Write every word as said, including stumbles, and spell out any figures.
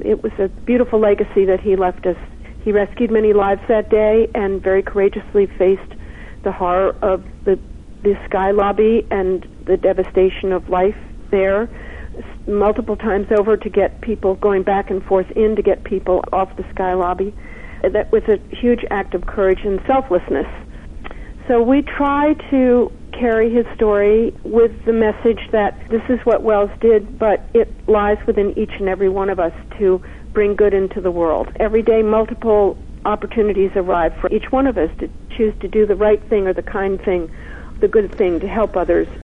it was a beautiful legacy that he left us. He rescued many lives that day and very courageously faced the horror of the, the Sky Lobby and the devastation of life there multiple times over to get people going back and forth in to get people off the Sky Lobby. That was a huge act of courage and selflessness. So we try to carry his story with the message that this is what Wells did, but it lies within each and every one of us to bring good into the world. Every day, multiple opportunities arrive for each one of us to choose to do the right thing or the kind thing, the good thing, to help others.